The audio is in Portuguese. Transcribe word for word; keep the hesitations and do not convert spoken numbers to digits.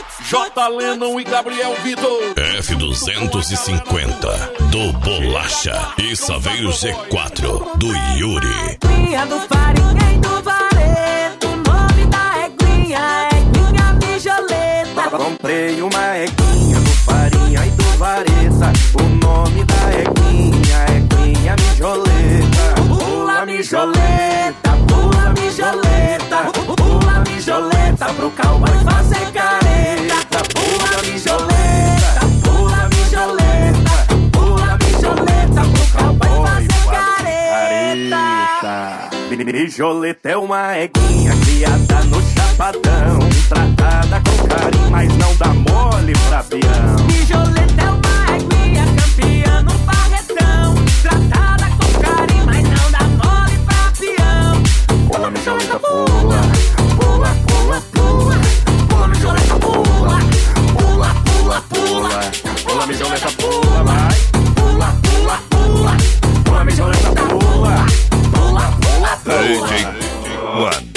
J. Lennon e Gabriel Vitor. F duzentos e cinquenta do Bolacha e Saveiro G quatro do Yuri. Eguinha do farinha e do vareto, o nome da eguinha, eguinha mijoleta. Comprei uma eguinha do farinha e do vareta, o nome da eguinha, eguinha mijoleta. Pula mijoleta, pula mijoleta, pula mijoleta pro cowboy fazer careta. Pula mijoleta, pula mijoleta, pula mijoleta pro cowboy fazer careta. Mijoleta é uma eguinha criada no chapadão, tratada com carinho, mas não dá mole pra peão. Mijoleta é uma eguinha campeã no barretão, tratada com carinho, mas não dá mole pra peão. Pula mijoleta, pula, pula, pula, pula, pula mijoleta, pula, pula, pula, pula, pula mijoleta, pula, vai, pula, pula, pula, pula mijoleta, pula, pula, pula, pula. D J One.